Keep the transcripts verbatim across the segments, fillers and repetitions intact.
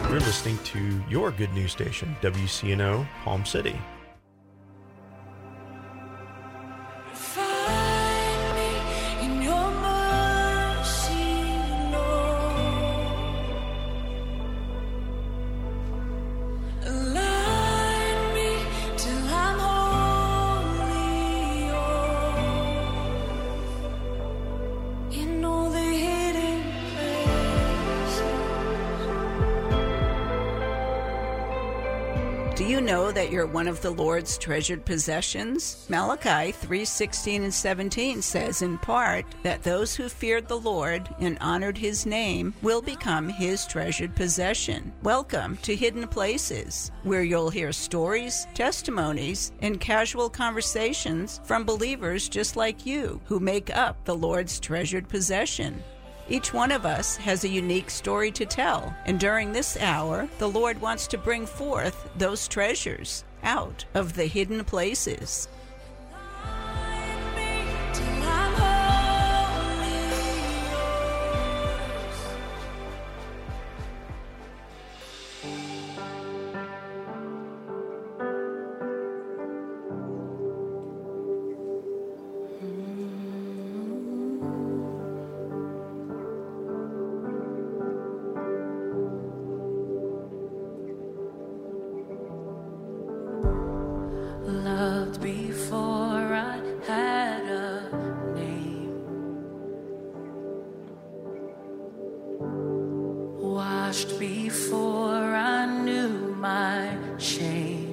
You're listening to your good news station, W C N O, Palm City. Do you know that you're one of the Lord's treasured possessions? Malachi three sixteen and seventeen says in part that those who feared the Lord and honored his name will become his treasured possession. Welcome to Hidden Places, where you'll hear stories, testimonies, and casual conversations from believers just like you who make up the Lord's treasured possession. Each one of us has a unique story to tell, and during this hour, the Lord wants to bring forth those treasures out of the hidden places. Loved before I had a name, washed before I knew my shame.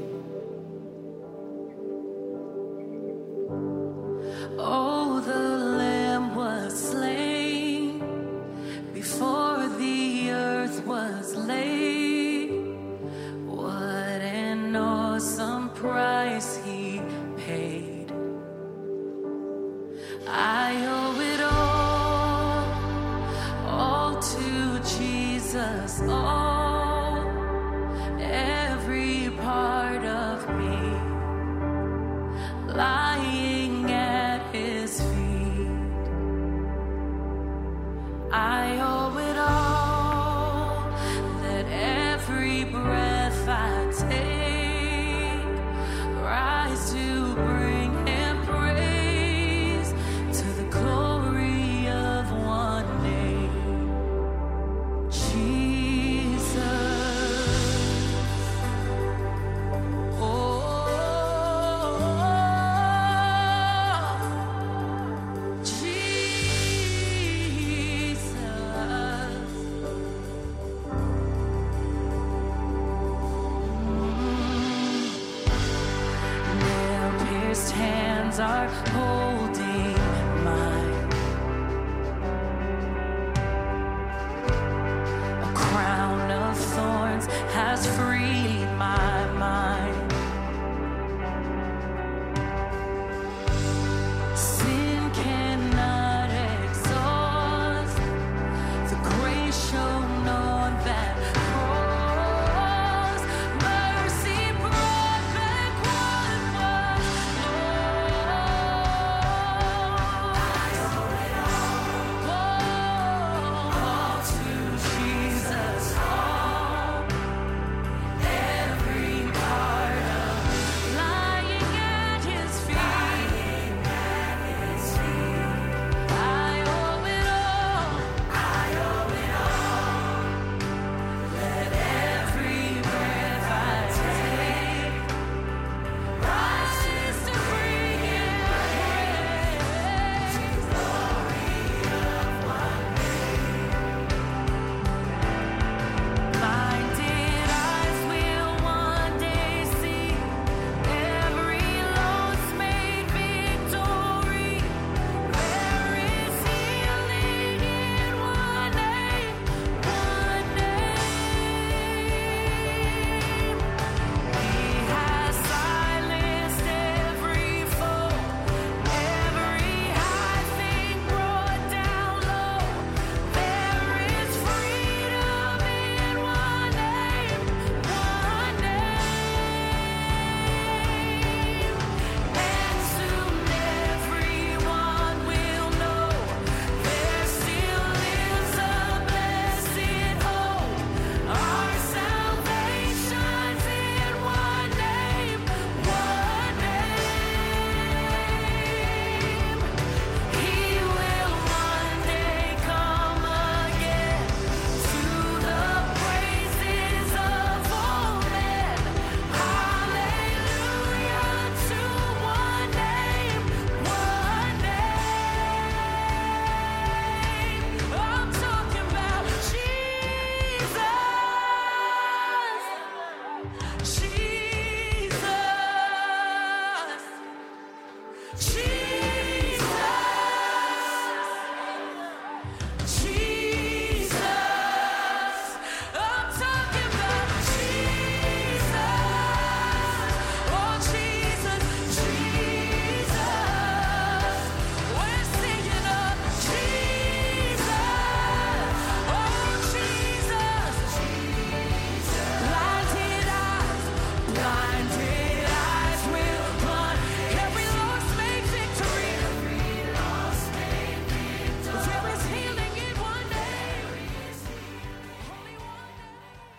Oh, the Lamb was slain before the earth was laid. What an awesome price he paid. I owe it all, all to Jesus, all, every part Jesus. I'm talking about Jesus. Oh, Jesus, Jesus. We're singing of Jesus. Oh, Jesus. Blinded eyes, blinded eyes will blind. Every lost made victory. There is healing in one name. Only one name.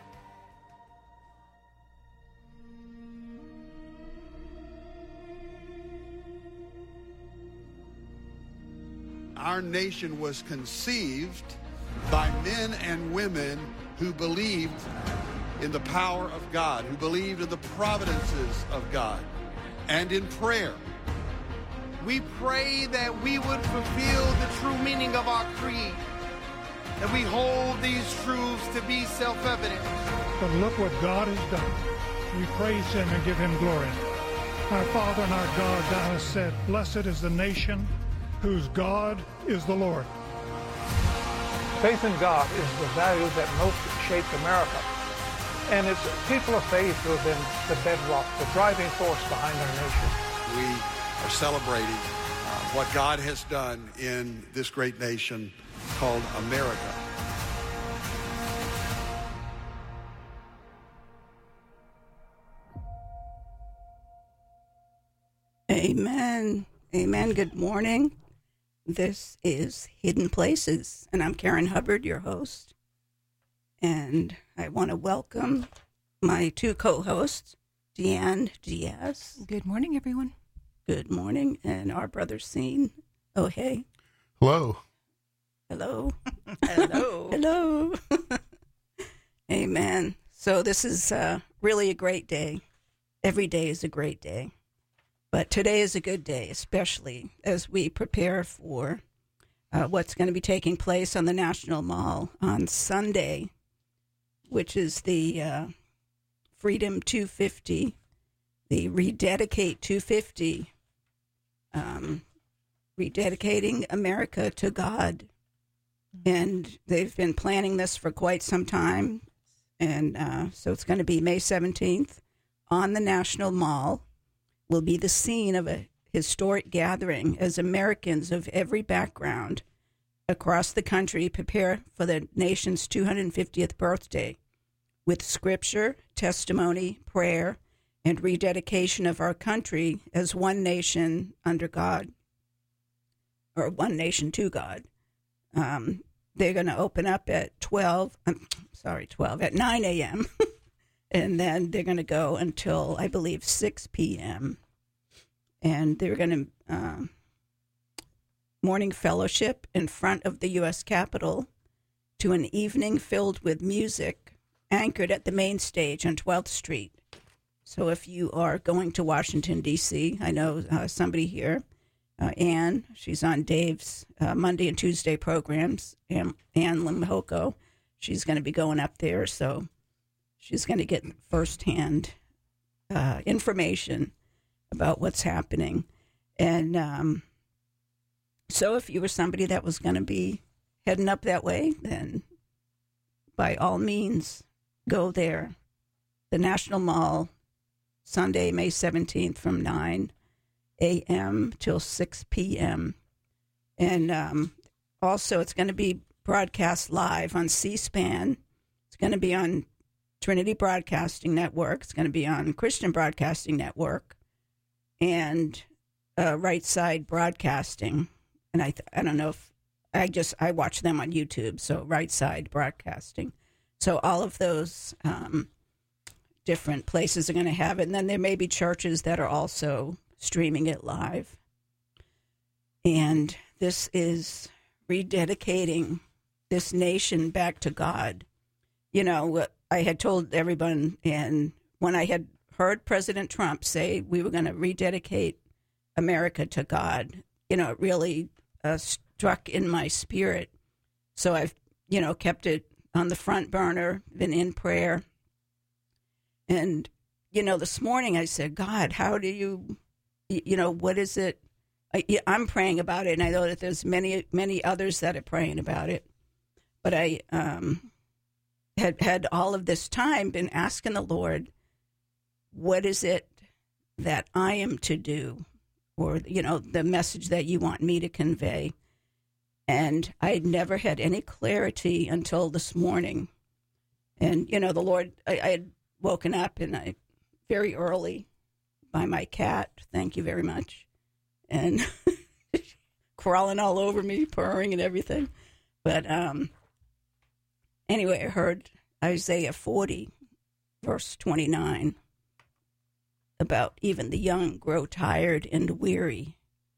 Our nation was conceived by men and women who believed in the power of God, who believed in the providences of God, and in prayer. We pray that we would fulfill the true meaning of our creed, that we hold these truths to be self-evident. But look what God has done. We praise him and give him glory. Our Father and our God, thou hast said, blessed is the nation whose God is the Lord. Faith in God is the value that most shaped America. And it's people of faith who have been the bedrock, the driving force behind our nation. We are celebrating uh, what God has done in this great nation called America. Amen. Amen. Good morning. This is Hidden Places, and I'm Karen Hubbard, your host. And I want to welcome my two co-hosts, Deanne Diaz. Good morning, everyone. Good morning. And our brother, Scene. Oh, hey. Hello. Hello. Hello. Hello. Amen. So this is uh, really a great day. Every day is a great day. But today is a good day, especially as we prepare for uh, what's going to be taking place on the National Mall on Sunday, which is the uh, Freedom two fifty, the Rededicate two fifty, um, rededicating America to God. And they've been planning this for quite some time. And uh, so it's going to be May seventeenth on the National Mall. Will be the scene of a historic gathering as Americans of every background across the country prepare for the nation's two hundred fiftieth birthday with scripture, testimony, prayer, and rededication of our country as one nation under God, or one nation to God. Um, they're going to open up at twelve, I'm sorry, twelve, at nine a.m., and then they're going to go until, I believe, six p.m. And they're going to uh, morning fellowship in front of the U S Capitol to an evening filled with music anchored at the main stage on twelfth Street. So if you are going to Washington, D C, I know uh, somebody here, uh, Ann, she's on Dave's uh, Monday and Tuesday programs, Ann, Ann Limhoko, she's going to be going up there, so she's going to get firsthand uh, information about what's happening. And um, so if you were somebody that was going to be heading up that way, then by all means, go there. The National Mall, Sunday, May seventeenth from nine a.m. till six p.m. And um, also it's going to be broadcast live on C-SPAN. It's going to be on Trinity Broadcasting Network. It's going to be on Christian Broadcasting Network and uh, Right Side Broadcasting. And I th- I don't know if, I just, I watch them on YouTube, so Right Side Broadcasting. So all of those um, different places are going to have it. And then there may be churches that are also streaming it live. And this is rededicating this nation back to God. You know, I had told everyone, and when I had heard President Trump say we were going to rededicate America to God, you know, it really uh, struck in my spirit. So I've, you know, kept it on the front burner, been in prayer. And, you know, this morning I said, God, how do you, you know, what is it I, yeah, I'm praying about it, and I know that there's many, many others that are praying about it. But I um, had had all of this time been asking the Lord, what is it that I am to do, or, you know, the message that you want me to convey? And I had never had any clarity until this morning. And, you know, the Lord, I, I had woken up and I very early by my cat, thank you very much, and crawling all over me, purring and everything. But um, anyway, I heard Isaiah forty, verse twenty-nine, about even the young grow tired and weary,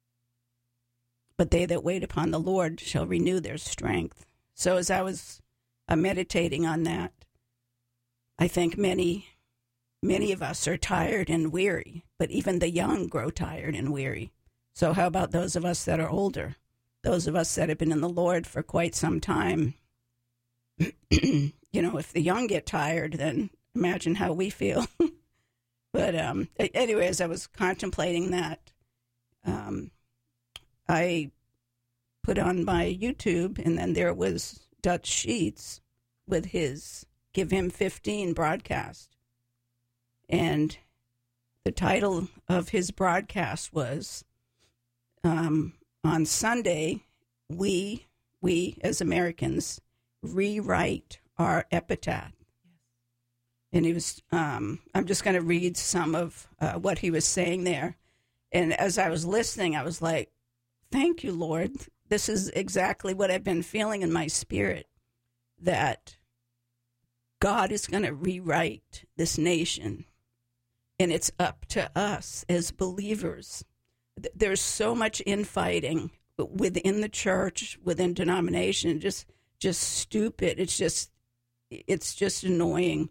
but they that wait upon the Lord shall renew their strength. So as I was uh, meditating on that, I think many, many of us are tired and weary, but even the young grow tired and weary. So how about those of us that are older, those of us that have been in the Lord for quite some time? You know, if the young get tired, then imagine how we feel. But um, anyway, as I was contemplating that, um, I put on my YouTube, and then there was Dutch Sheets with his Give Him fifteen broadcast. And the title of his broadcast was, um, on Sunday, we, we as Americans, rewrite our epitaph. And he was, um, I'm just going to read some of uh, what he was saying there. And as I was listening, I was like, thank you, Lord. This is exactly what I've been feeling in my spirit, that God is going to rewrite this nation. And it's up to us as believers. There's so much infighting within the church, within denomination, just just stupid. It's just it's just annoying.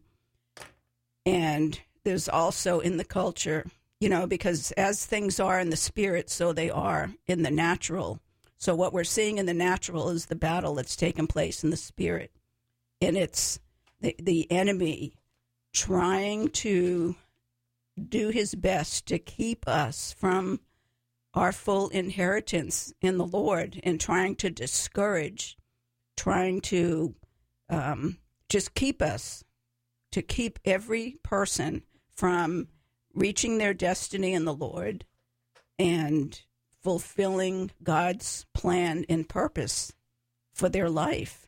And there's also in the culture, you know, because as things are in the spirit, so they are in the natural. So what we're seeing in the natural is the battle that's taken place in the spirit. And it's the, the enemy trying to do his best to keep us from our full inheritance in the Lord, and trying to discourage, trying to um, just keep us, to keep every person from reaching their destiny in the Lord and fulfilling God's plan and purpose for their life.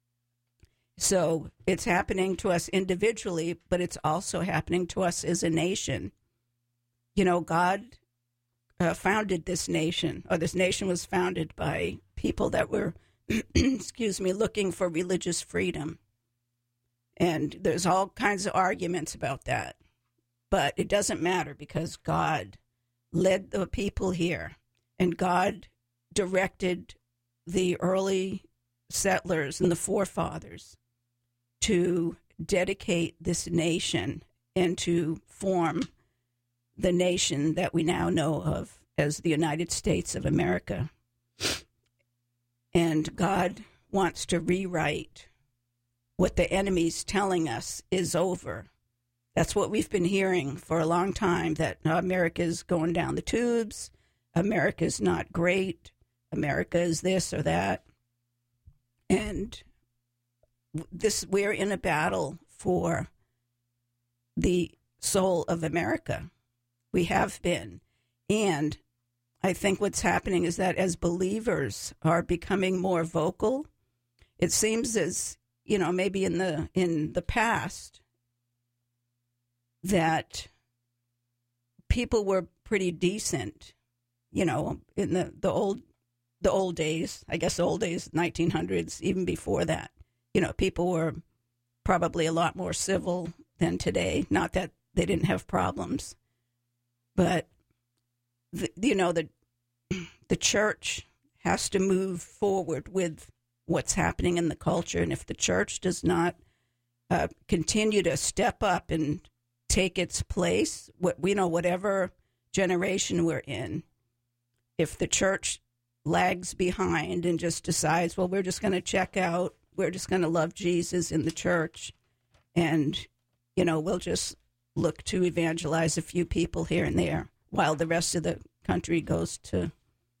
So it's happening to us individually, but it's also happening to us as a nation. You know, God uh, founded this nation, or this nation was founded by people that were, excuse me, looking for religious freedom. And there's all kinds of arguments about that. But it doesn't matter, because God led the people here, and God directed the early settlers and the forefathers to dedicate this nation and to form the nation that we now know of as the United States of America. And God wants to rewrite what the enemy's telling us is over. That's what we've been hearing for a long time, that America's going down the tubes, America's not great, America is this or that. And this, we're in a battle for the soul of America. We have been. And I think what's happening is that as believers are becoming more vocal, it seems as, you know, maybe in the in the past, that people were pretty decent, you know, in the, the old the old days, I guess the old days, nineteen hundreds, even before that. You know, people were probably a lot more civil than today. Not that they didn't have problems, but, the, you know, the the church has to move forward with what's happening in the culture. And if the church does not uh, continue to step up and take its place, what we know, whatever generation we're in, if the church lags behind and just decides, well, we're just going to check out, we're just going to love Jesus in the church, and, you know, we'll just look to evangelize a few people here and there while the rest of the country goes to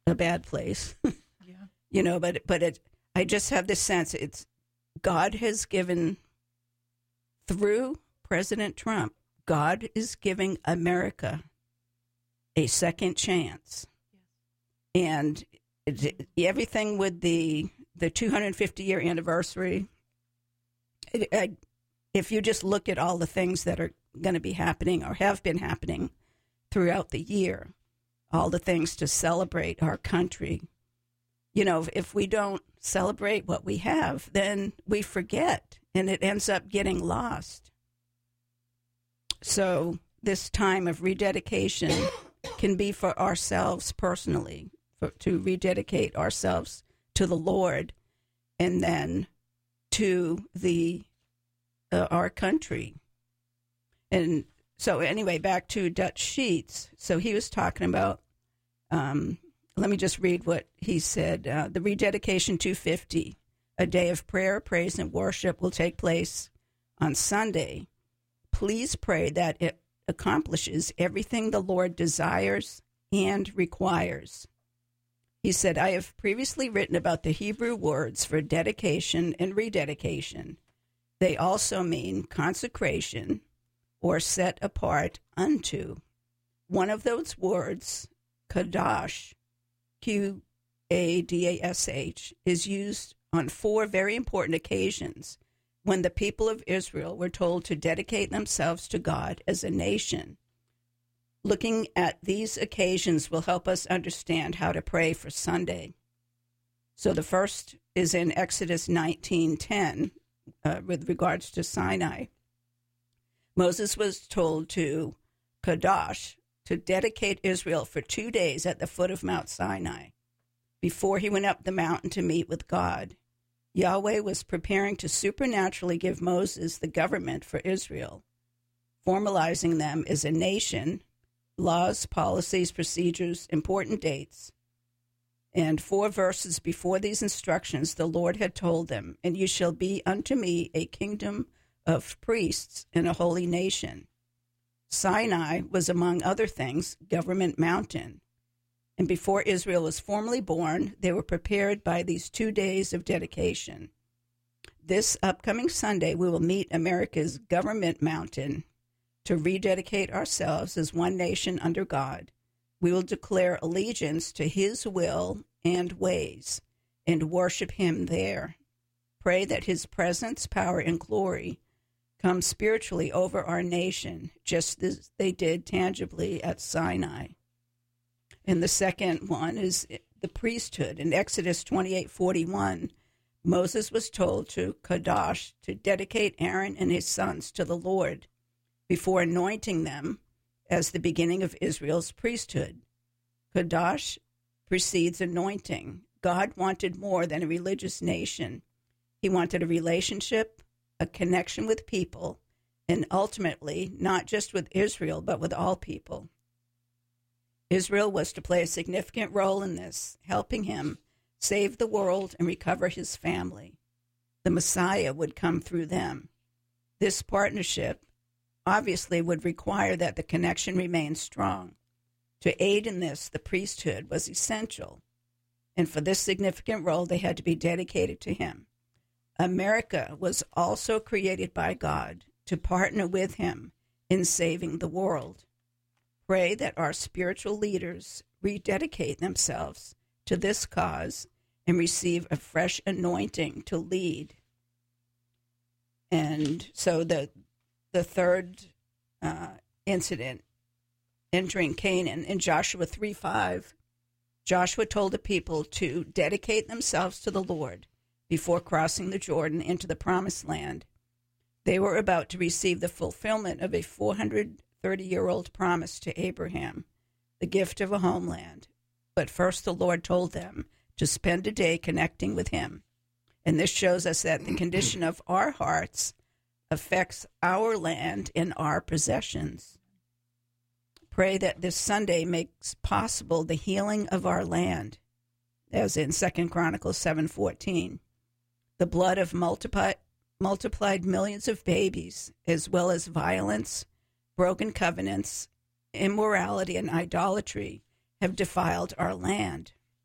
a bad place. Yeah. You know, but but it, I just have this sense it's God has given, through President Trump, God is giving America a second chance. And it, everything with the the two hundred fifty year anniversary, it, I, if you just look at all the things that are going to be happening or have been happening throughout the year, all the things to celebrate our country, you know, if, if we don't celebrate what we have, then we forget and it ends up getting lost. So this time of rededication can be for ourselves personally, for, to rededicate ourselves to the Lord, and then to the uh, our country. And so anyway, back to Dutch Sheets. So he was talking about, um, let me just read what he said. Uh, the Rededication two fifty, a day of prayer, praise, and worship will take place on Sunday. Please pray that it accomplishes everything the Lord desires and requires. He said, I have previously written about the Hebrew words for dedication and rededication. They also mean consecration or set apart unto. One of those words, Kadash, Q A D A S H, is used on four very important occasions when the people of Israel were told to dedicate themselves to God as a nation. Looking at these occasions will help us understand how to pray for Sunday. So the first is in Exodus nineteen ten, uh, with regards to Sinai. Moses was told to Kadosh, to dedicate Israel for two days at the foot of Mount Sinai. Before he went up the mountain to meet with God, Yahweh was preparing to supernaturally give Moses the government for Israel, formalizing them as a nation, laws, policies, procedures, important dates. And four verses before these instructions, the Lord had told them, and you shall be unto me a kingdom of priests and a holy nation. Sinai was, among other things, government mountain. And before Israel was formally born, they were prepared by these two days of dedication. This upcoming Sunday, we will meet America's government mountain to rededicate ourselves as one nation under God. We will declare allegiance to his will and ways and worship him there. Pray that his presence, power, and glory come spiritually over our nation, just as they did tangibly at Sinai. And the second one is the priesthood. In Exodus twenty-eight forty-one, Moses was told to Kadosh to dedicate Aaron and his sons to the Lord before anointing them as the beginning of Israel's priesthood. Kadosh precedes anointing. God wanted more than a religious nation. He wanted a relationship, a connection with people, and ultimately not just with Israel, but with all people. Israel was to play a significant role in this, helping him save the world and recover his family. The Messiah would come through them. This partnership obviously would require that the connection remain strong. To aid in this, the priesthood was essential, and for this significant role, they had to be dedicated to him. America was also created by God to partner with him in saving the world. Pray that our spiritual leaders rededicate themselves to this cause and receive a fresh anointing to lead. And so the the third uh, incident, entering Canaan, in Joshua three five, Joshua told the people to dedicate themselves to the Lord before crossing the Jordan into the Promised Land. They were about to receive the fulfillment of a four hundred thirty-year-old promise to Abraham, the gift of a homeland. But first the Lord told them to spend a day connecting with him. And this shows us that the condition of our hearts affects our land and our possessions. Pray that this Sunday makes possible the healing of our land, as in Second Chronicles seven fourteen. The blood of multiplied, multiplied millions of babies, as well as violence, broken covenants, immorality, and idolatry have defiled our land.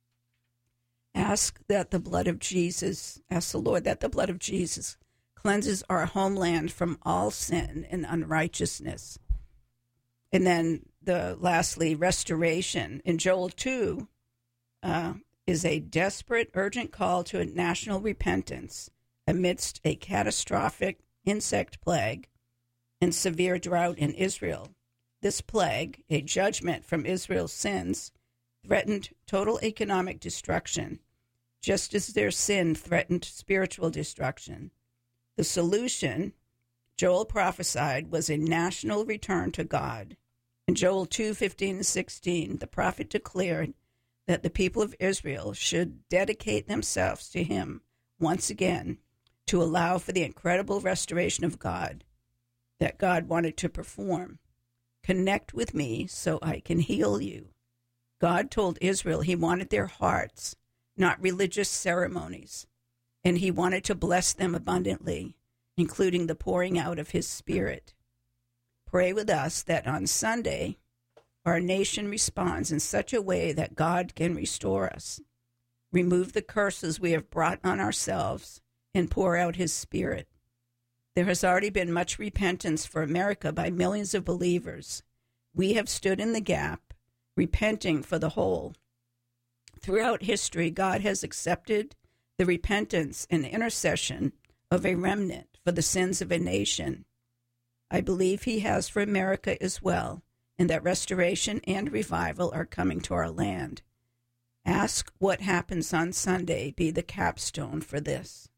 Ask that the blood of Jesus, ask the Lord that the blood of Jesus cleanses our homeland from all sin and unrighteousness. And then the lastly, restoration. In Joel two uh, is a desperate, urgent call to a national repentance amidst a catastrophic insect plague and severe drought in Israel. This plague, a judgment from Israel's sins, threatened total economic destruction, just as their sin threatened spiritual destruction. The solution, Joel prophesied, was a national return to God. In Joel two fifteen and sixteen, the prophet declared that the people of Israel should dedicate themselves to him once again to allow for the incredible restoration of God that God wanted to perform. Connect with me so I can heal you. God told Israel he wanted their hearts, not religious ceremonies, and he wanted to bless them abundantly, including the pouring out of his Spirit. Pray with us that on Sunday, our nation responds in such a way that God can restore us, remove the curses we have brought on ourselves, and pour out his Spirit. There has already been much repentance for America by millions of believers. We have stood in the gap, repenting for the whole. Throughout history, God has accepted the repentance and intercession of a remnant for the sins of a nation. I believe he has for America as well, and that restoration and revival are coming to our land. Ask what happens on Sunday be the capstone for this.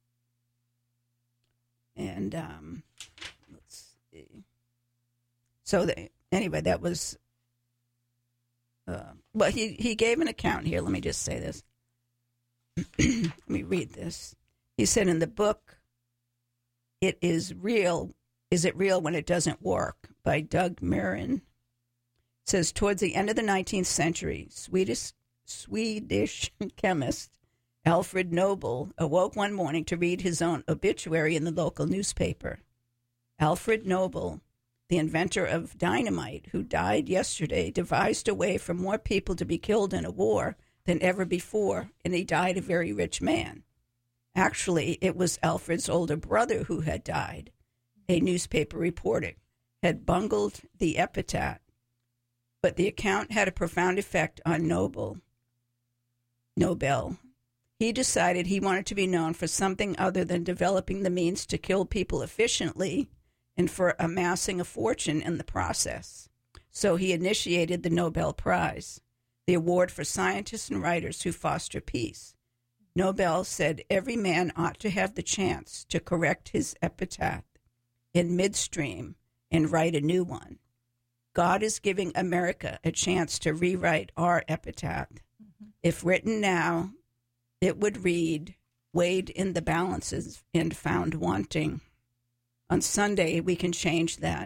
And um, let's see. So they, anyway, that was, uh, well, he, he gave an account here. Let me just say this. Let me read this. He said in the book, It is Real, Is It Real When It Doesn't Work, by Doug Marin. It says, towards the end of the nineteenth century, Swedish, Swedish chemist Alfred Nobel awoke one morning to read his own obituary in the local newspaper. Alfred Nobel, the inventor of dynamite, who died yesterday, devised a way for more people to be killed in a war than ever before, and he died a very rich man. Actually, it was Alfred's older brother who had died. A newspaper reporter had bungled the epitaph, but the account had a profound effect on Nobel. Nobel. He decided he wanted to be known for something other than developing the means to kill people efficiently and for amassing a fortune in the process. So he initiated the Nobel Prize, the award for scientists and writers who foster peace. Nobel said every man ought to have the chance to correct his epitaph in midstream and write a new one. God is giving America a chance to rewrite our epitaph. Mm-hmm. If written now, it would read, weighed in the balances and found wanting. On Sunday, we can change that.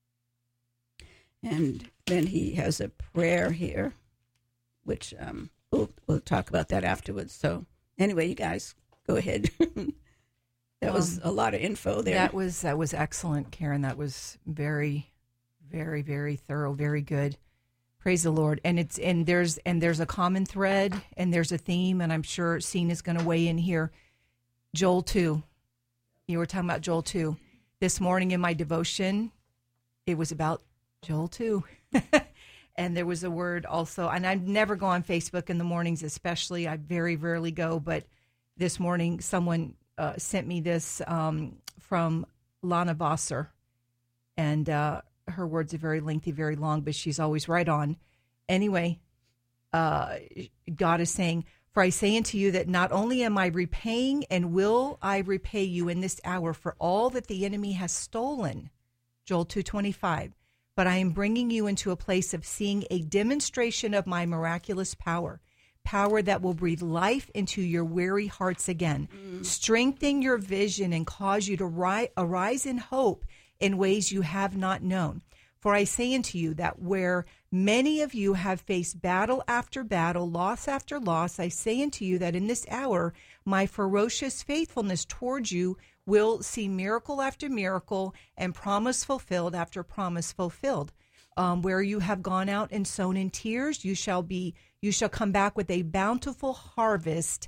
And then he has a prayer here, which um, we'll, we'll talk about that afterwards. So anyway, you guys, go ahead. That was um, a lot of info there. That was that was excellent, Karen. That was very, very, very thorough, very good. Praise the Lord. And it's and there's and there's a common thread and there's a theme, and I'm sure Cena's going to weigh in here. Joel two. You were talking about Joel two. This morning in my devotion, it was about Joel two. And there was a word also, and I never go on Facebook in the mornings especially. I very rarely go, but this morning someone uh, sent me this um, from Lana Vosser, and uh her words are very lengthy, very long, but she's always right on. Anyway, uh, God is saying, for I say unto you that not only am I repaying and will I repay you in this hour for all that the enemy has stolen, Joel two twenty-five, but I am bringing you into a place of seeing a demonstration of my miraculous power, power that will breathe life into your weary hearts again, mm. strengthen your vision and cause you to ri- arise in hope in ways you have not known. For I say unto you that where many of you have faced battle after battle, loss after loss, I say unto you that in this hour, my ferocious faithfulness towards you will see miracle after miracle and promise fulfilled after promise fulfilled. Um, where you have gone out and sown in tears, you shall be, you shall come back with a bountiful harvest.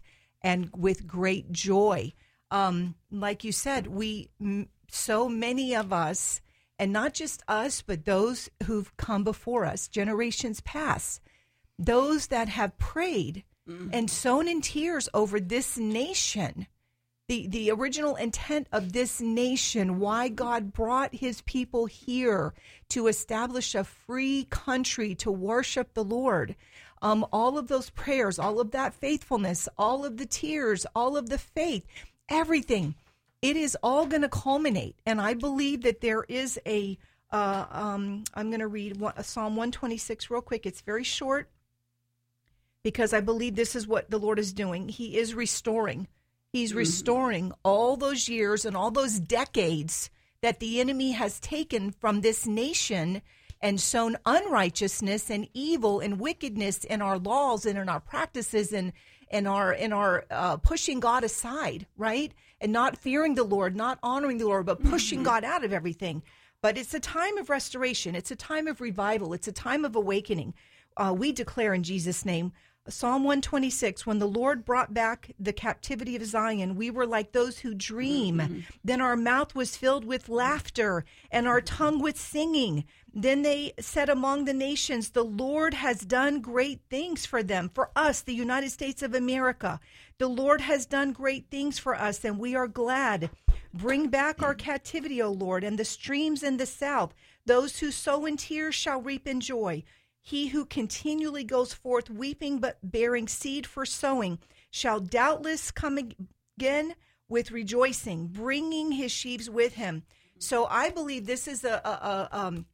and with great joy. Um, like you said, we m- so many of us, and not just us, but those who've come before us, generations past, those that have prayed mm-hmm. and sown in tears over this nation, the, the original intent of this nation, why God brought his people here to establish a free country to worship the Lord. Um, all of those prayers, all of that faithfulness, all of the tears, all of the faith, everything, it is all going to culminate. And I believe that there is a, uh, um, I'm going to read one, Psalm one twenty-six real quick. It's very short because I believe this is what the Lord is doing. He is restoring. He's mm-hmm. restoring all those years and all those decades that the enemy has taken from this nation and sown unrighteousness and evil and wickedness in our laws and in our practices and in our in our uh, pushing God aside, right? And not fearing the Lord, not honoring the Lord, but pushing mm-hmm. God out of everything. But it's a time of restoration. It's a time of revival. It's a time of awakening. Uh, we declare in Jesus' name, Psalm one twenty-six, when the Lord brought back the captivity of Zion, we were like those who dream. Mm-hmm. Then our mouth was filled with laughter and our tongue with singing. Then they said among the nations, the Lord has done great things for them, for us, the United States of America. The Lord has done great things for us, and we are glad. Bring back our captivity, O Lord, and the streams in the south. Those who sow in tears shall reap in joy. He who continually goes forth weeping but bearing seed for sowing shall doubtless come again with rejoicing, bringing his sheaves with him. So I believe this is a a, a, um,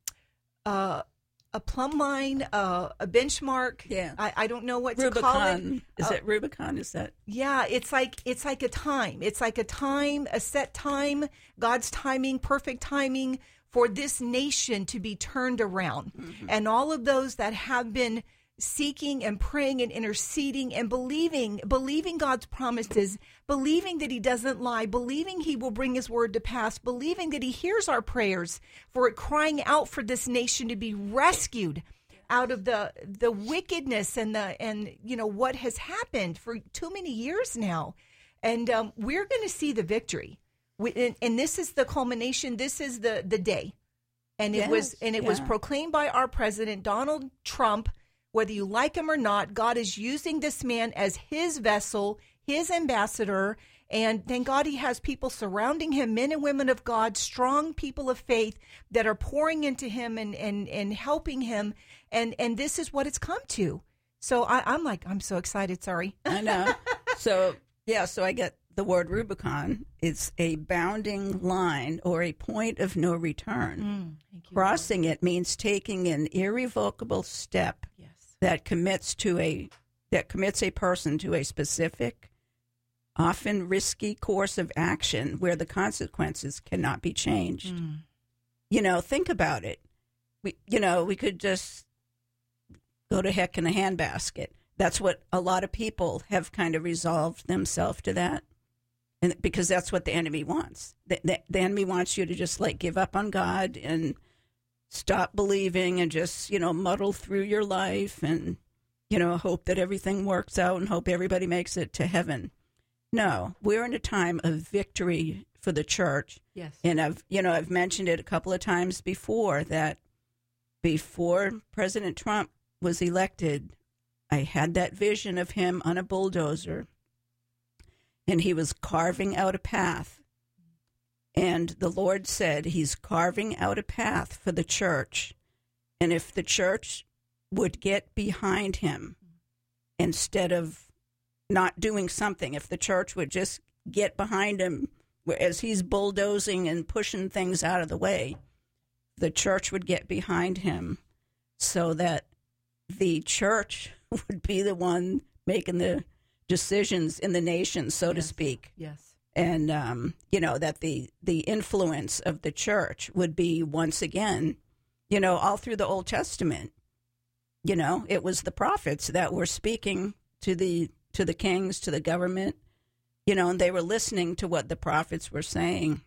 a, a plumb line, uh, a benchmark. Yeah, I, I don't know what Rubicon. to call it. Is uh, it Rubicon? Is that? Yeah, it's like it's like a time. It's like a time, a set time, God's timing, perfect timing, for this nation to be turned around. Mm-hmm. And all of those that have been seeking and praying and interceding and believing, believing God's promises, believing that he doesn't lie, believing he will bring his word to pass, believing that he hears our prayers for it, crying out for this nation to be rescued out of the the wickedness and the and you know what has happened for too many years now. And um, we're going to see the victory. We, and, and this is the culmination. This is the, the day, and it yes, was and it yeah. was proclaimed by our president Donald Trump. Whether you like him or not, God is using this man as his vessel, his ambassador, and thank God he has people surrounding him, men and women of God, strong people of faith that are pouring into him and and and helping him, and and this is what it's come to. So I, I'm like I'm so excited. Sorry, I know. So yeah, so I get. The word Rubicon is a bounding line or a point of no return. Mm, Crossing Lord. It means taking an irrevocable step yes. that commits to a that commits a person to a specific, often risky course of action where the consequences cannot be changed. Mm. You know, think about it. We, you know, we could just go to heck in a handbasket. That's what a lot of people have kind of resolved themselves to that. And because that's what the enemy wants. The, the, the enemy wants you to just like give up on God and stop believing and just, you know, muddle through your life and, you know, hope that everything works out and hope everybody makes it to heaven. No, we're in a time of victory for the church. Yes. And I've, you know, I've mentioned it a couple of times before that before President Trump was elected, I had that vision of him on a bulldozer. And he was carving out a path. And the Lord said he's carving out a path for the church. And if the church would get behind him instead of not doing something, if the church would just get behind him as he's bulldozing and pushing things out of the way, the church would get behind him so that the church would be the one making the decisions in the nation, so yes. to speak. Yes. And, um, you know, that the, the influence of the church would be once again, you know, all through the Old Testament. You know, it was the prophets that were speaking to the to the kings, to the government, you know, and they were listening to what the prophets were saying.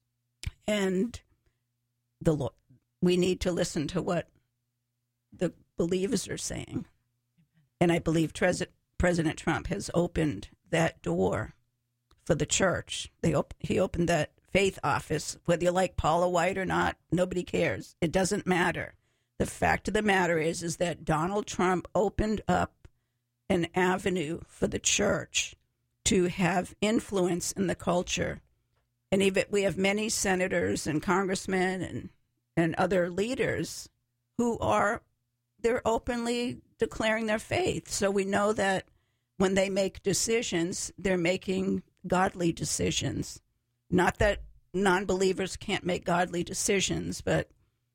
And the Lord, we need to listen to what the believers are saying. And I believe President President Trump has opened that door for the church. They op- he opened that faith office. Whether you like Paula White or not, nobody cares. It doesn't matter. The fact of the matter is, is that Donald Trump opened up an avenue for the church to have influence in the culture. And even we have many senators and congressmen and, and other leaders who are, they're openly declaring their faith. So we know that when they make decisions, they're making godly decisions. Not that non-believers can't make godly decisions, but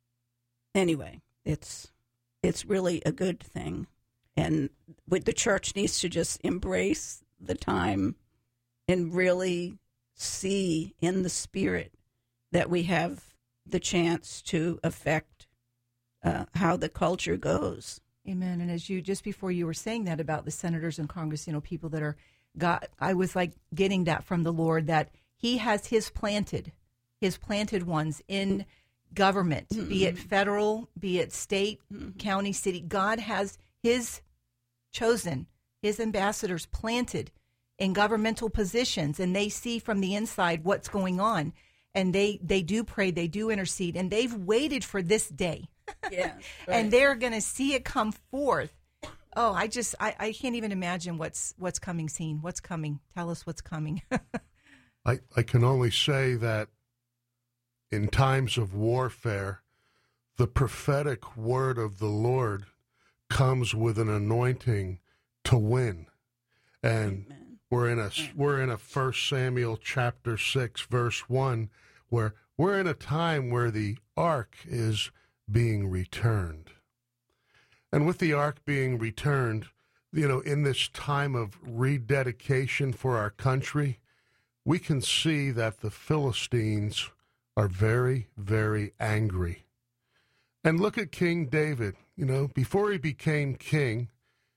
anyway, it's it's really a good thing. And with the church needs to just embrace the time and really see in the spirit that we have the chance to affect uh, how the culture goes. Amen. And as you, just before you were saying that about the senators and Congress, you know, people that are, God, I was like getting that from the Lord, that he has his planted, his planted ones in government, mm-hmm. be it federal, be it state, mm-hmm. county, city. God has his chosen, his ambassadors planted in governmental positions, and they see from the inside what's going on. And they, they do pray, they do intercede, and they've waited for this day. Yeah, right. And they're going to see it come forth. Oh, I just, I, I can't even imagine what's what's coming, Scene. What's coming? Tell us what's coming. I, I can only say that in times of warfare, the prophetic word of the Lord comes with an anointing to win. And Amen. we're in a we're in a First Samuel chapter six, verse one, where we're in a time where the ark is being returned. And with the ark being returned, you know, in this time of rededication for our country, we can see that the Philistines are very, very angry. And look at King David. You know, before he became king,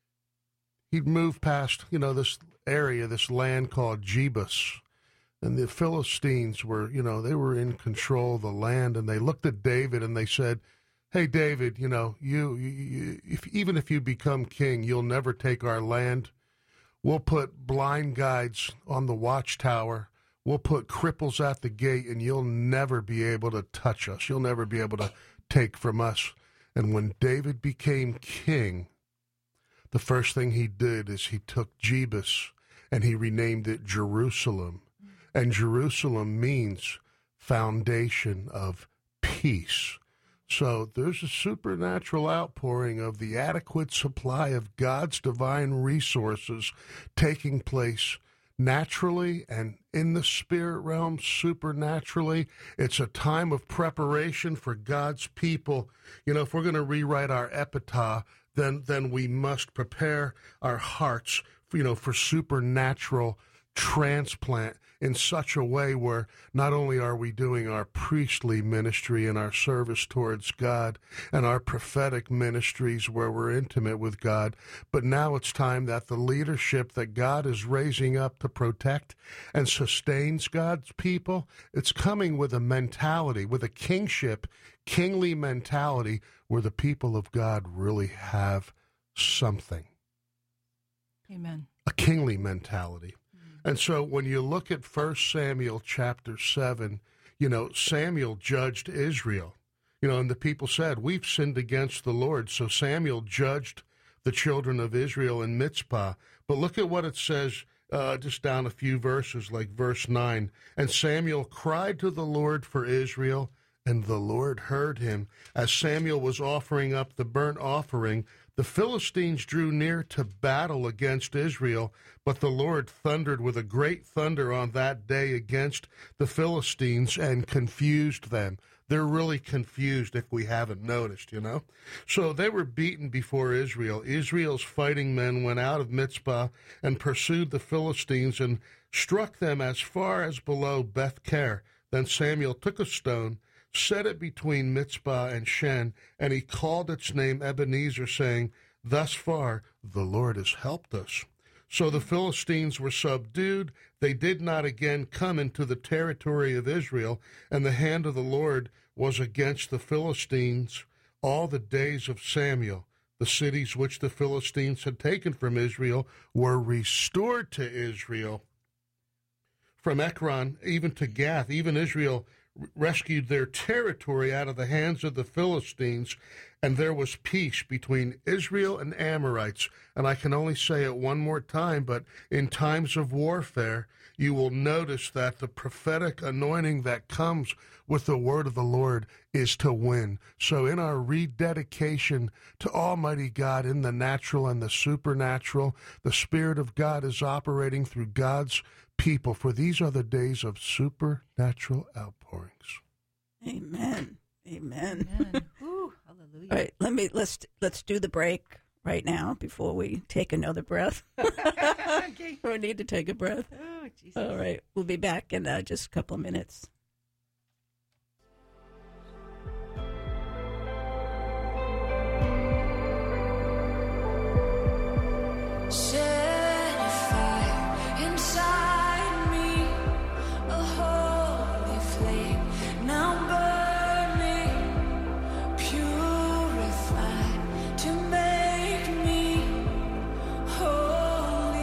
he'd moved past, you know, this area, this land called Jebus. And the Philistines were, you know, they were in control of the land. And they looked at David and they said, hey, David, you know, you, you, you if, even if you become king, you'll never take our land. We'll put blind guides on the watchtower. We'll put cripples at the gate, and you'll never be able to touch us. You'll never be able to take from us. And when David became king, the first thing he did is he took Jebus and he renamed it Jerusalem. And Jerusalem means foundation of peace. So there's a supernatural outpouring of the adequate supply of God's divine resources taking place naturally and in the spirit realm supernaturally. It's a time of preparation for God's people. You know, if we're going to rewrite our epitaph, then then we must prepare our hearts, you know, for supernatural transplant in such a way where not only are we doing our priestly ministry and our service towards God and our prophetic ministries where we're intimate with God, but now it's time that the leadership that God is raising up to protect and sustains God's people, it's coming with a mentality, with a kingship, kingly mentality where the people of God really have something. Amen. A kingly mentality. And so when you look at First Samuel chapter seven, you know, Samuel judged Israel. You know, and the people said, we've sinned against the Lord. So Samuel judged the children of Israel in Mizpah. But look at what it says uh, just down a few verses, like verse nine. And Samuel cried to the Lord for Israel, and the Lord heard him. As Samuel was offering up the burnt offering, the Philistines drew near to battle against Israel, but the Lord thundered with a great thunder on that day against the Philistines and confused them. They're really confused if we haven't noticed, you know. So they were beaten before Israel. Israel's fighting men went out of Mizpah and pursued the Philistines and struck them as far as below Beth-ker. Then Samuel took a stone, set it between Mizpah and Shen, and he called its name Ebenezer, saying, thus far the Lord has helped us. So the Philistines were subdued. They did not again come into the territory of Israel, and the hand of the Lord was against the Philistines all the days of Samuel. The cities which the Philistines had taken from Israel were restored to Israel. From Ekron even to Gath, even Israel rescued their territory out of the hands of the Philistines, and there was peace between Israel and Amorites. And I can only say it one more time, but in times of warfare, you will notice that the prophetic anointing that comes with the word of the Lord is to win. So in our rededication to Almighty God in the natural and the supernatural, the Spirit of God is operating through God's people, for these are the days of supernatural outpourings. Amen. Amen. Amen. Ooh, hallelujah. All right, let me let's let's do the break right now before we take another breath. Okay. We need to take a breath. Oh, Jesus. All right, we'll be back in uh, just a couple of minutes. Set a fire inside me, a holy flame now burning, purified to make me holy.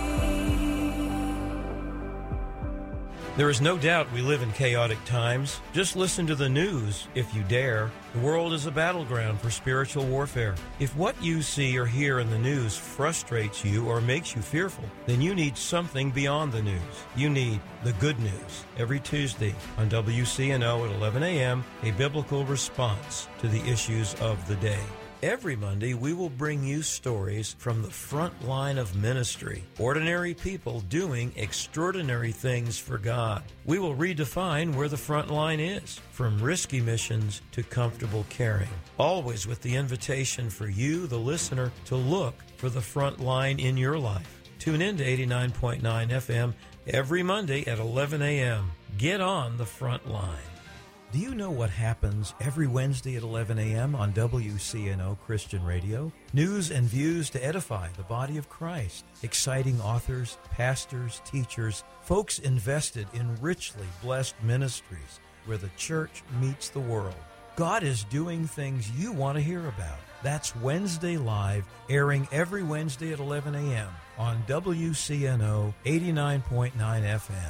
There is no doubt we live in chaotic times. Just listen to the news, if you dare. The world is a battleground for spiritual warfare. If what you see or hear in the news frustrates you or makes you fearful, then you need something beyond the news. You need the good news. Every Tuesday on W C N O at eleven a.m., a biblical response to the issues of the day. Every Monday, we will bring you stories from the front line of ministry, ordinary people doing extraordinary things for God. We will redefine where the front line is, from risky missions to comfortable caring, always with the invitation for you, the listener, to look for the front line in your life. Tune in to eighty-nine point nine F M every Monday at eleven a.m. Get on the front line. Do you know what happens every Wednesday at eleven a.m. on W C N O Christian Radio? News and views to edify the body of Christ. Exciting authors, pastors, teachers, folks invested in richly blessed ministries where the church meets the world. God is doing things you want to hear about. That's Wednesday Live, airing every Wednesday at eleven a.m. on W C N O eighty-nine point nine F M.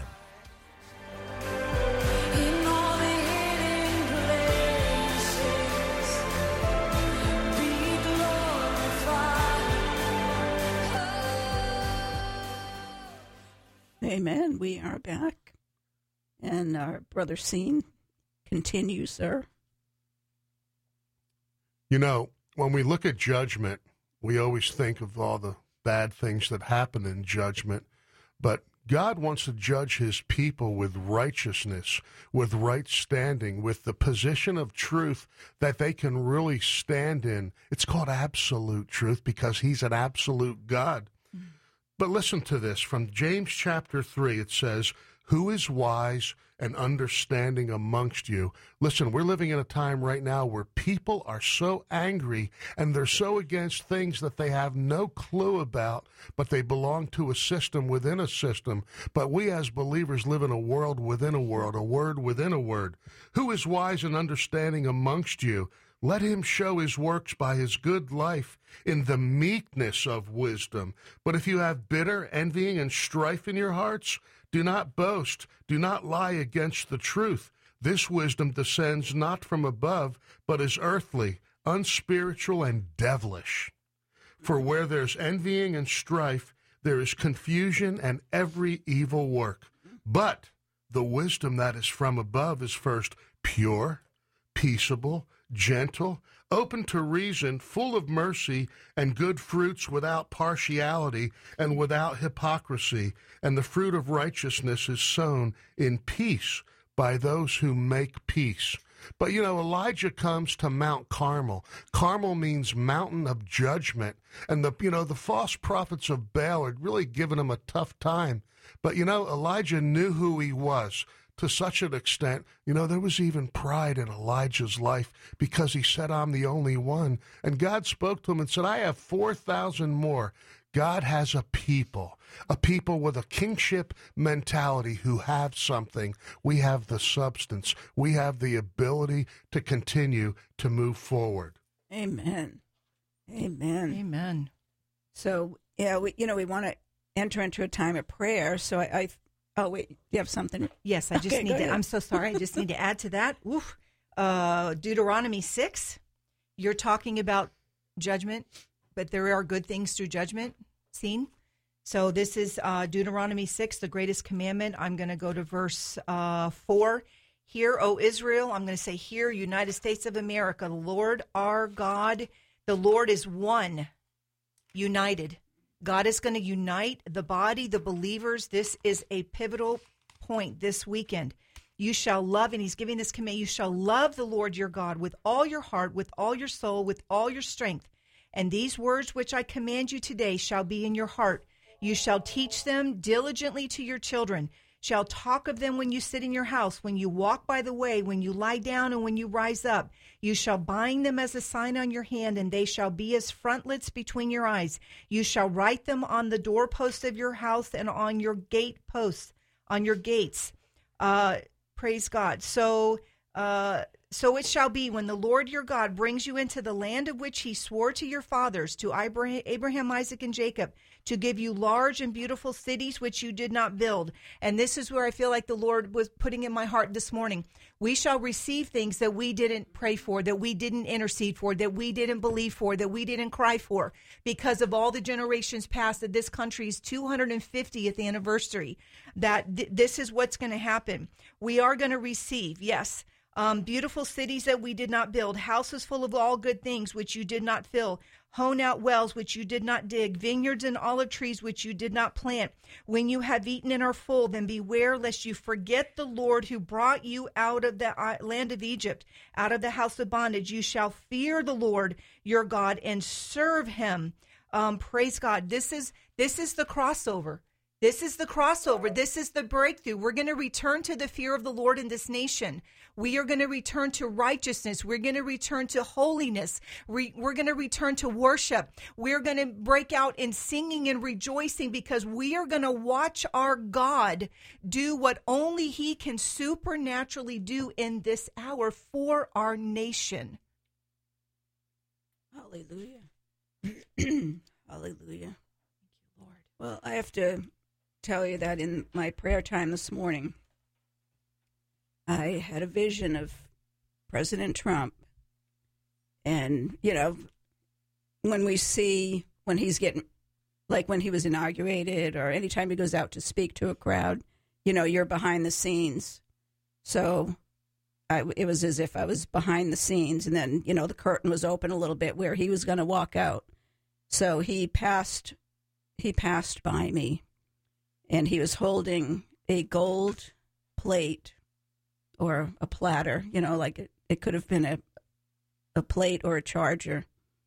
Amen. We are back. And our brother Scene continues, sir. You know, when we look at judgment, we always think of all the bad things that happen in judgment. But God wants to judge his people with righteousness, with right standing, with the position of truth that they can really stand in. It's called absolute truth because he's an absolute God. But listen to this. From James chapter three, it says, "Who is wise and understanding amongst you?" Listen, we're living in a time right now where people are so angry and they're so against things that they have no clue about, but they belong to a system within a system. But we as believers live in a world within a world, a word within a word. Who is wise and understanding amongst you? Let him show his works by his good life in the meekness of wisdom. But if you have bitter envying and strife in your hearts, do not boast, do not lie against the truth. This wisdom descends not from above, but is earthly, unspiritual, and devilish. For where there's envying and strife, there is confusion and every evil work. But the wisdom that is from above is first pure, peaceable, gentle, open to reason, full of mercy and good fruits, without partiality and without hypocrisy. And the fruit of righteousness is sown in peace by those who make peace. But, you know, Elijah comes to Mount Carmel. Carmel means mountain of judgment. And, the you know, the false prophets of Baal had really given him a tough time. But, you know, Elijah knew who he was. To such an extent, you know, there was even pride in Elijah's life because he said, "I'm the only one." And God spoke to him and said, "I have four thousand more." God has a people, a people with a kingship mentality who have something. We have the substance. We have the ability to continue to move forward. Amen. Amen. Amen. So, yeah, we, you know, we want to enter into a time of prayer. So I, I oh, wait, you have something? Yes, I just Okay, need go to, ahead. I'm so sorry. I just need to add to that. Oof. Uh, Deuteronomy six, you're talking about judgment, but there are good things through judgment seen. So this is uh, Deuteronomy six, the greatest commandment. I'm going to go to verse uh, four. Hear, O Israel, I'm going to say, hear, United States of America, the Lord our God, the Lord is one, united. God is going to unite the body, the believers. This is a pivotal point this weekend. You shall love, and he's giving this command, you shall love the Lord your God with all your heart, with all your soul, with all your strength. And these words which I command you today shall be in your heart. You shall teach them diligently to your children, shall talk of them when you sit in your house, when you walk by the way, when you lie down, and when you rise up. You shall bind them as a sign on your hand, and they shall be as frontlets between your eyes. You shall write them on the doorposts of your house and on your gate posts, on your gates. Uh, praise God. So, uh, so it shall be when the Lord your God brings you into the land of which he swore to your fathers, to Abraham, Isaac, and Jacob, to give you large and beautiful cities which you did not build. And this is where I feel like the Lord was putting in my heart this morning. We shall receive things that we didn't pray for, that we didn't intercede for, that we didn't believe for, that we didn't cry for, because of all the generations past, that this country's two hundred fiftieth anniversary, that th- this is what's going to happen. We are going to receive, yes, Um, beautiful cities that we did not build, houses full of all good things which you did not fill, hone out wells which you did not dig, vineyards and olive trees which you did not plant. When you have eaten and are full, then beware lest you forget the Lord who brought you out of the land of Egypt, out of the house of bondage. You shall fear the Lord your God and serve him. Um, praise God. This is this is the crossover. This is the crossover. This is the breakthrough. We're going to return to the fear of the Lord in this nation. We are going to return to righteousness. We're going to return to holiness. We, we're going to return to worship. We're going to break out in singing and rejoicing, because we are going to watch our God do what only he can supernaturally do in this hour for our nation. Hallelujah. Hallelujah. Thank you, Lord. Well, I have to tell you that in my prayer time this morning, I had a vision of President Trump. And, you know, when we see, when he's getting, like when he was inaugurated or anytime he goes out to speak to a crowd, you know, you're behind the scenes. So I, it was as if I was behind the scenes. And then, you know, the curtain was open a little bit where he was going to walk out. So he passed, he passed by me. And he was holding a gold plate or a platter, you know, like it, it could have been a, a plate or a charger.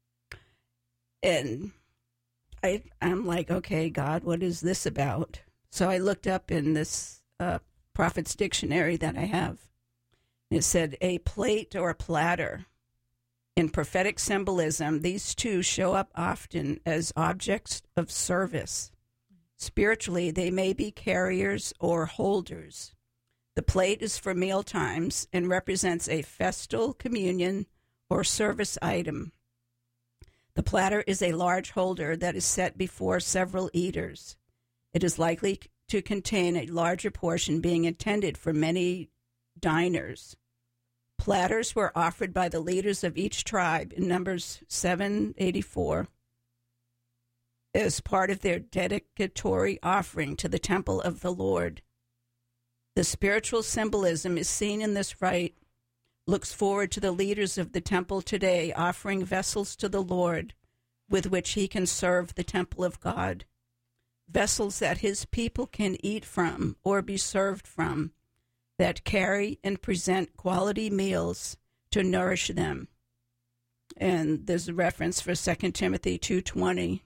And I, I'm like, okay, God, what is this about? So I looked up in this uh, Prophet's Dictionary that I have. It said a plate or a platter. In prophetic symbolism, these two show up often as objects of service. Spiritually, they may be carriers or holders. The plate is for meal times and represents a festal, communion, or service item. The platter is a large holder that is set before several eaters. It is likely to contain a larger portion being intended for many diners. Platters were offered by the leaders of each tribe in Numbers seven eighty-four. As part of their dedicatory offering to the temple of the Lord. The spiritual symbolism is seen in this rite, looks forward to the leaders of the temple today offering vessels to the Lord with which he can serve the temple of God, vessels that his people can eat from or be served from, that carry and present quality meals to nourish them. And there's a reference for Second Timothy two twenty.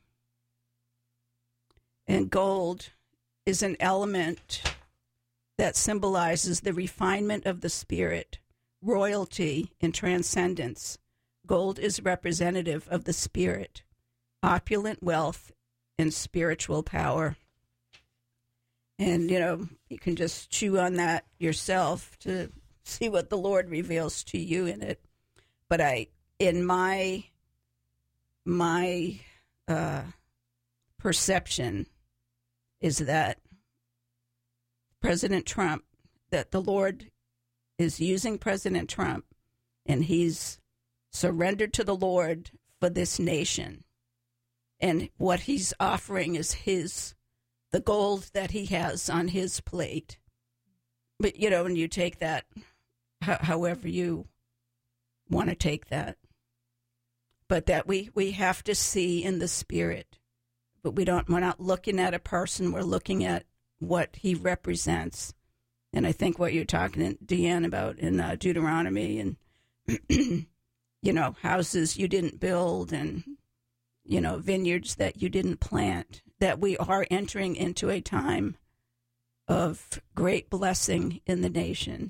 And gold is an element that symbolizes the refinement of the spirit, royalty, and transcendence. Gold is representative of the spirit, opulent wealth, and spiritual power. And, you know, you can just chew on that yourself to see what the Lord reveals to you in it. But I, in my my uh, perception is that President Trump, that the Lord is using President Trump, and he's surrendered to the Lord for this nation. And what he's offering is his, the gold that he has on his plate. But, you know, when you take that, ho- however you want to take that, but that we, we have to see in the spirit, but we don't, we're not looking at a person, we're looking at what he represents. And I think what you're talking, Deanne, about in uh, Deuteronomy, and, you know, houses you didn't build, and, you know, vineyards that you didn't plant, that we are entering into a time of great blessing in the nation.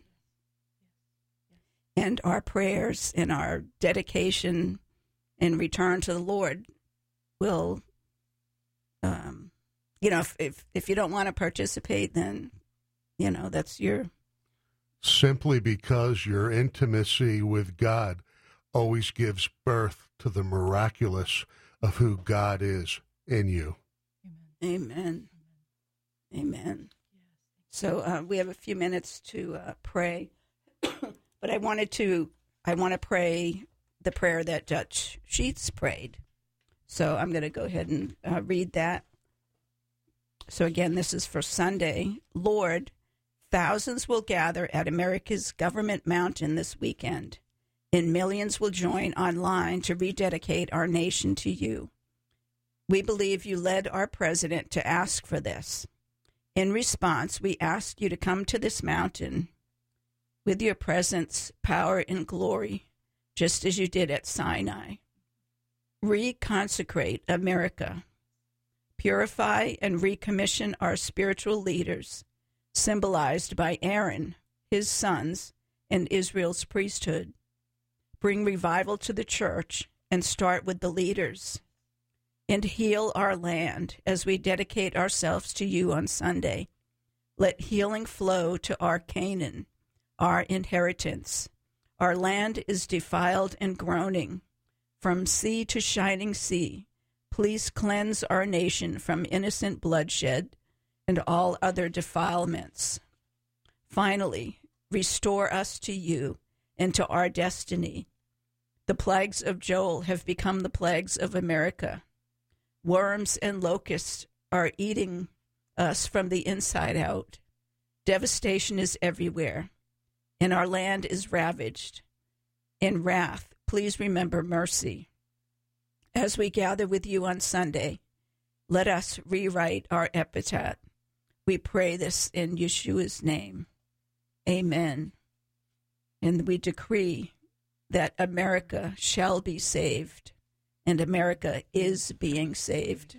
And our prayers and our dedication and return to the Lord will, um, you know, if, if, if you don't want to participate, then, you know, that's your... Simply because your intimacy with God always gives birth to the miraculous of who God is in you. Amen. Amen. So uh, we have a few minutes to uh, pray, but I wanted to, I want to pray the prayer that Dutch Sheets prayed. So I'm going to go ahead and uh, read that. So again, this is for Sunday. Lord, thousands will gather at America's Government Mountain this weekend, and millions will join online to rededicate our nation to you. We believe you led our president to ask for this. In response, we ask you to come to this mountain with your presence, power, and glory, just as you did at Sinai. Reconsecrate America. Purify and recommission our spiritual leaders, symbolized by Aaron, his sons, and Israel's priesthood. Bring revival to the church and start with the leaders. And heal our land as we dedicate ourselves to you on Sunday. Let healing flow to our Canaan, our inheritance. Our land is defiled and groaning. From sea to shining sea, please cleanse our nation from innocent bloodshed and all other defilements. Finally, restore us to you and to our destiny. The plagues of Joel have become the plagues of America. Worms and locusts are eating us from the inside out. Devastation is everywhere, and our land is ravaged. In wrath, please remember mercy. As we gather with you on Sunday, let us rewrite our epitaph. We pray this in Yeshua's name. Amen. And we decree that America shall be saved. And America is being saved.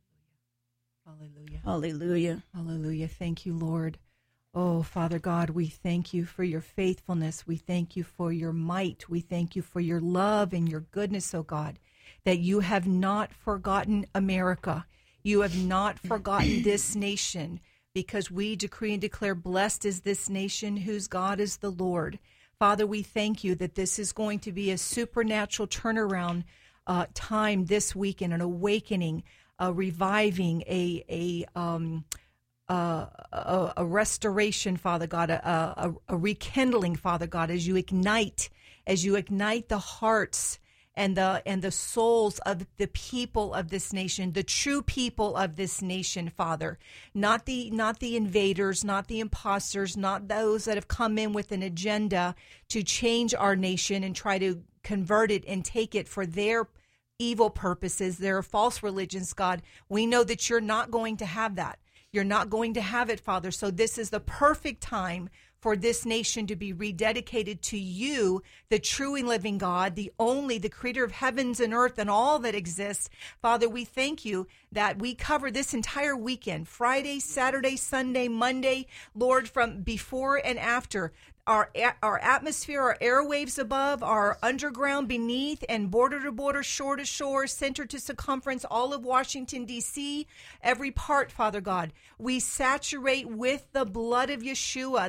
Hallelujah. Hallelujah. Hallelujah. Thank you, Lord. Oh, Father God, we thank you for your faithfulness. We thank you for your might. We thank you for your love and your goodness, oh God, that you have not forgotten America. You have not forgotten this nation, because we decree and declare, blessed is this nation whose God is the Lord. Father, we thank you that this is going to be a supernatural turnaround Uh, time this weekend, an awakening, a reviving, a a um, uh, a, a restoration, Father God, a, a, a rekindling, Father God, as you ignite, as you ignite the hearts and the and the souls of the people of this nation, the true people of this nation, Father, not the not the invaders, not the imposters, not those that have come in with an agenda to change our nation and try to convert it and take it for their evil purposes, their false religions, God. We know that you're not going to have that. You're not going to have it, Father. So this is the perfect time for this nation to be rededicated to you, the true and living God, the only, the creator of heavens and earth and all that exists. Father, we thank you that we cover this entire weekend, Friday, Saturday, Sunday, Monday, Lord, from before and after. Our our atmosphere, our airwaves above, our underground beneath, and border to border, shore to shore, center to circumference, all of Washington, D C, every part, Father God. We saturate with the blood of Yeshua, the blood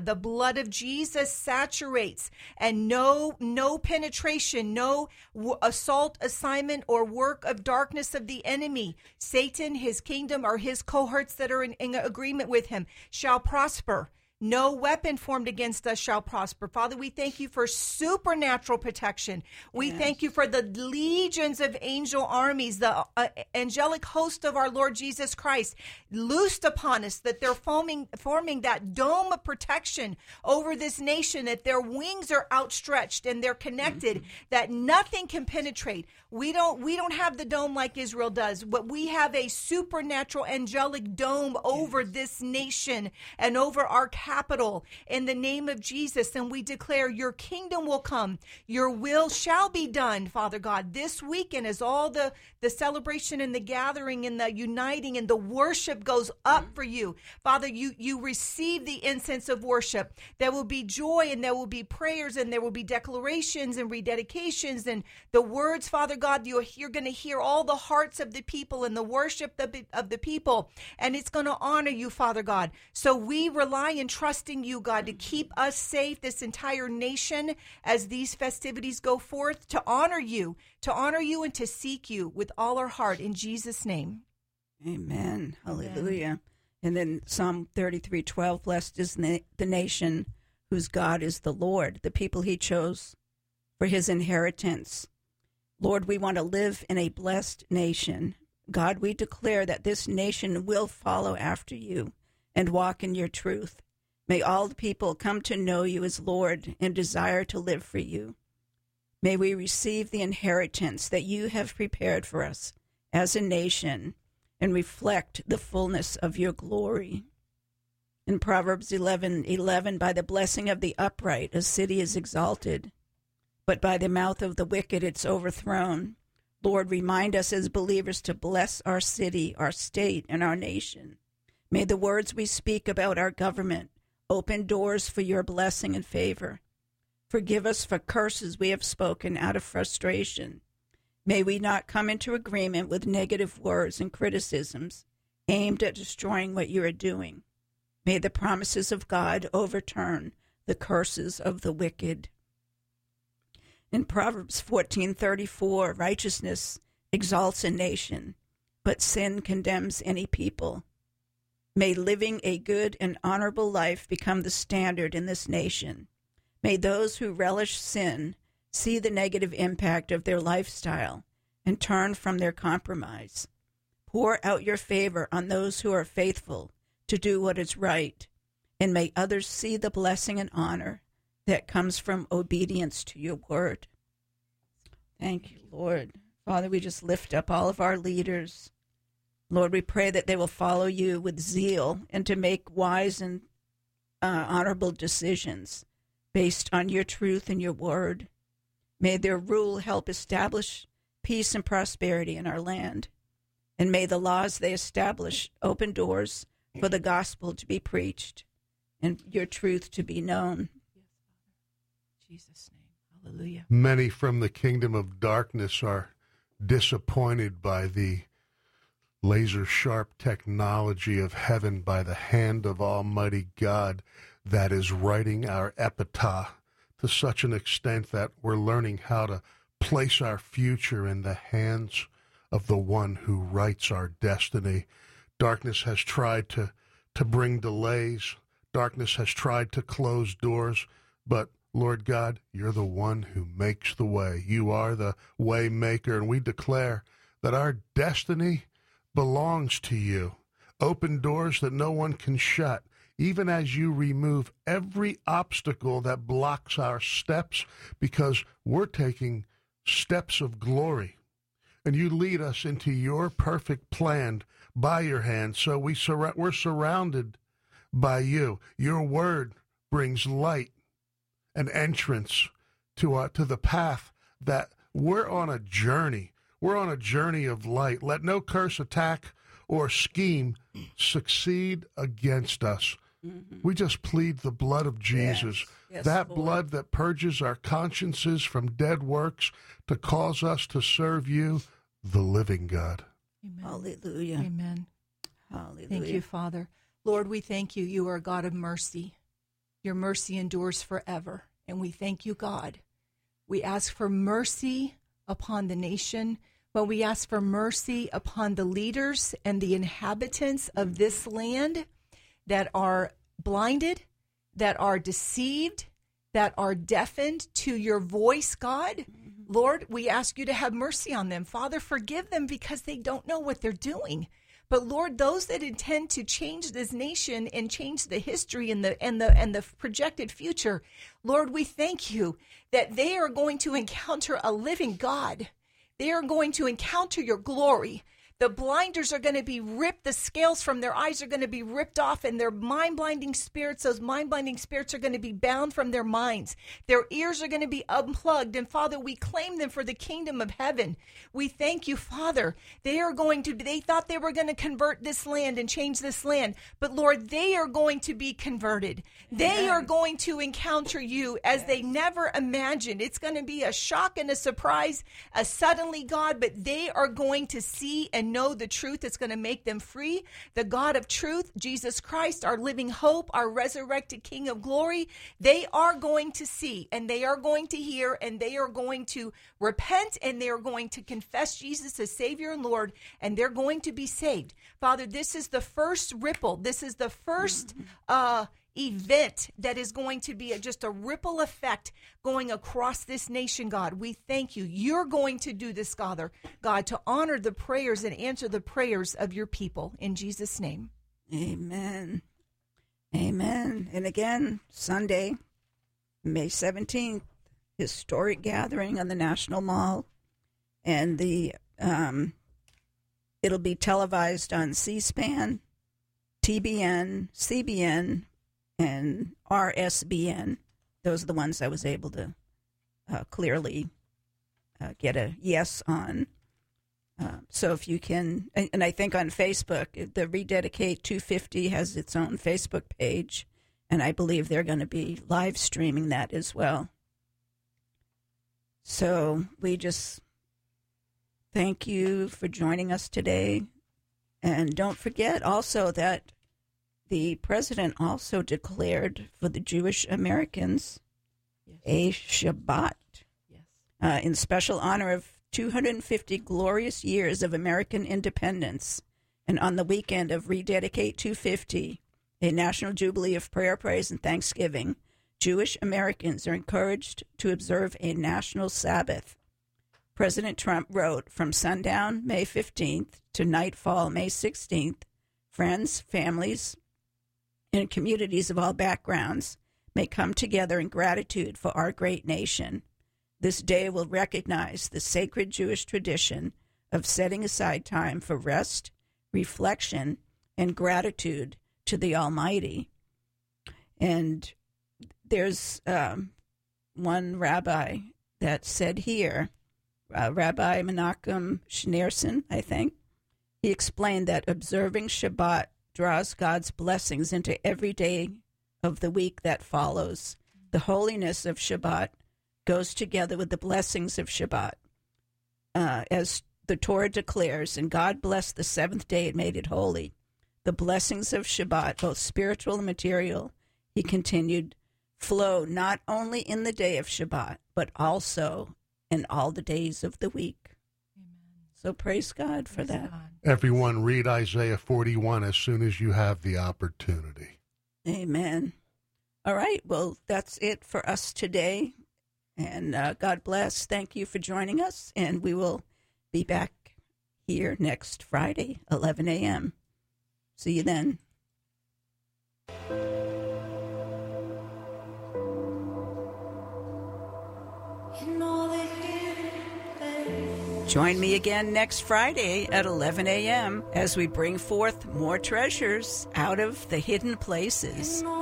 blood of Jesus saturates, and no no penetration, no w- assault, assignment, or work of darkness of the enemy, Satan, his kingdom, or his cohorts that are in, in agreement with him, shall prosper. No weapon formed against us shall prosper. Father, we thank you for supernatural protection. We Yes. thank you for the legions of angel armies, the uh, angelic host of our Lord Jesus Christ, loosed upon us, that they're forming, forming that dome of protection over this nation, that their wings are outstretched and they're connected, mm-hmm. that nothing can penetrate. We don't, we don't have the dome like Israel does, but we have a supernatural angelic dome over yes. this nation and over our capital in the name of Jesus. And we declare your kingdom will come. Your will shall be done, Father God, this weekend as all the, the celebration and the gathering and the uniting and the worship goes up for you. Father, you, you receive the incense of worship. There will be joy and there will be prayers and there will be declarations and rededications and the words, Father God, you're, you're going to hear all the hearts of the people and the worship of the, of the people. And it's going to honor you, Father God. So we rely and trusting you, God, to keep us safe, this entire nation, as these festivities go forth, to honor you, to honor you and to seek you with all our heart in Jesus' name. Amen. Hallelujah. And then Psalm thirty-three twelve, blessed is na- the nation whose God is the Lord, the people he chose for his inheritance. Lord, we want to live in a blessed nation. God, we declare that this nation will follow after you and walk in your truth. May all the people come to know you as Lord and desire to live for you. May we receive the inheritance that you have prepared for us as a nation and reflect the fullness of your glory. In Proverbs eleven eleven, by the blessing of the upright, a city is exalted, but by the mouth of the wicked it's overthrown. Lord, remind us as believers to bless our city, our state, and our nation. May the words we speak about our government open doors for your blessing and favor. Forgive us for curses we have spoken out of frustration. May we not come into agreement with negative words and criticisms aimed at destroying what you are doing. May the promises of God overturn the curses of the wicked. In Proverbs fourteen thirty-four, righteousness exalts a nation, but sin condemns any people. May living a good and honorable life become the standard in this nation. May those who relish sin see the negative impact of their lifestyle and turn from their compromise. Pour out your favor on those who are faithful to do what is right, and may others see the blessing and honor that comes from obedience to your word. Thank you, Lord. Father, we just lift up all of our leaders. Lord, we pray that they will follow you with zeal and to make wise and uh, honorable decisions based on your truth and your word. May their rule help establish peace and prosperity in our land. And may the laws they establish open doors for the gospel to be preached and your truth to be known. In Jesus' name, hallelujah. Many from the kingdom of darkness are disappointed by the laser-sharp technology of heaven, by the hand of Almighty God that is writing our epitaph to such an extent that we're learning how to place our future in the hands of the one who writes our destiny. Darkness has tried to, to bring delays. Darkness has tried to close doors, but Lord God, you're the one who makes the way. You are the way maker, and we declare that our destiny belongs to you. Open doors that no one can shut, even as you remove every obstacle that blocks our steps, because we're taking steps of glory. And you lead us into your perfect plan by your hand, so we sur- we're surrounded by you. Your word brings light and entrance to, uh, to the path that we're on a journey. We're on a journey of light. Let no curse, attack, or scheme succeed against us. Mm-hmm. We just plead the blood of Jesus, yes. Yes, that Lord. Blood that purges our consciences from dead works to cause us to serve you, the living God. Amen. Hallelujah. Amen. Hallelujah. Thank you, Father. Lord, we thank you. You are a God of mercy. Your mercy endures forever. And we thank you, God. We ask for mercy upon the nation, but we ask for mercy upon the leaders and the inhabitants of this land that are blinded, that are deceived, that are deafened to your voice, God. Mm-hmm. Lord, we ask you to have mercy on them. Father, forgive them because they don't know what they're doing. But Lord, those that intend to change this nation and change the history and the and the and the projected future, Lord, we thank you that they are going to encounter a living God. They are going to encounter your glory. The blinders are going to be ripped. The scales from their eyes are going to be ripped off, and their mind-blinding spirits, those mind-blinding spirits are going to be bound from their minds. Their ears are going to be unplugged. And Father, we claim them for the kingdom of heaven. We thank you, Father. They are going to, they thought they were going to convert this land and change this land. But Lord, they are going to be converted. They Amen. Are going to encounter you as yes. they never imagined. It's going to be a shock and a surprise, a suddenly, God, but they are going to see and know the truth that's going to make them free. The God of truth, Jesus Christ, our living hope, our resurrected King of glory, they are going to see and they are going to hear and they are going to repent and they are going to confess Jesus as Savior and Lord, and they're going to be saved. Father, this is the first ripple. This is the first uh event that is going to be a, just a ripple effect going across this nation, God. We thank you. You're going to do this, Father, God, to honor the prayers and answer the prayers of your people. In Jesus' name. Amen. Amen. And again, Sunday, May seventeenth, historic gathering on the National Mall. And the um, it'll be televised on C-SPAN, T B N, C B N, and R S B N. Those are the ones I was able to uh, clearly uh, get a yes on. Uh, so if you can, and, and I think on Facebook, the Rededicate two fifty has its own Facebook page, and I believe they're going to be live streaming that as well. So we just thank you for joining us today. And don't forget also that the president also declared for the Jewish Americans yes. a Shabbat yes. uh, in special honor of two hundred fifty glorious years of American independence. And on the weekend of Rededicate two fifty, a national jubilee of prayer, praise, and thanksgiving, Jewish Americans are encouraged to observe a national Sabbath. President Trump wrote, from sundown, May fifteenth, to nightfall, May sixteenth, friends, families, and communities of all backgrounds may come together in gratitude for our great nation. This day will recognize the sacred Jewish tradition of setting aside time for rest, reflection, and gratitude to the Almighty. And there's um, one rabbi that said here, uh, Rabbi Menachem Schneerson, I think, he explained that observing Shabbat draws God's blessings into every day of the week that follows. The holiness of Shabbat goes together with the blessings of Shabbat. Uh, as the Torah declares, and God blessed the seventh day and made it holy. The blessings of Shabbat, both spiritual and material, he continued, flow not only in the day of Shabbat, but also in all the days of the week. Amen. So praise God for praise that. God. Everyone read Isaiah forty-one as soon as you have the opportunity. Amen. All right, well, that's it for us today. And uh, God bless. Thank you for joining us. And we will be back here next Friday, eleven a.m. See you then. Join me again next Friday at eleven a.m. as we bring forth more treasures out of the hidden places.